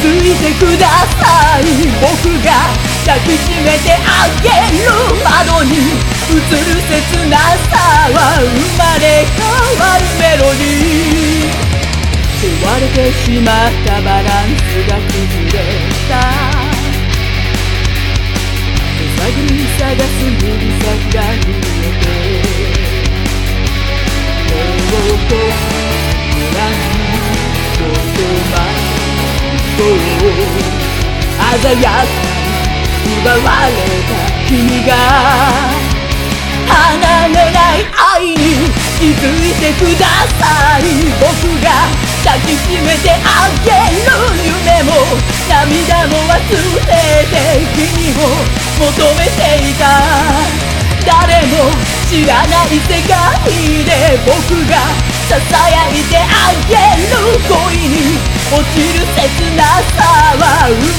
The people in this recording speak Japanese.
づいてください。僕が抱きしめてあげる。窓に映る切なさは生まれ変わるメロディー。壊れてしまったバランスが崩れた。手探りに探す指先が震えて、手をとらぬ言葉を鮮やかに奪われた君が離れない愛に気づいてください。僕が抱きしめてあげる。夢も涙も忘れて君を求めていた。誰も知らない世界で僕がささやいてあげる。恋に落ちる切なさは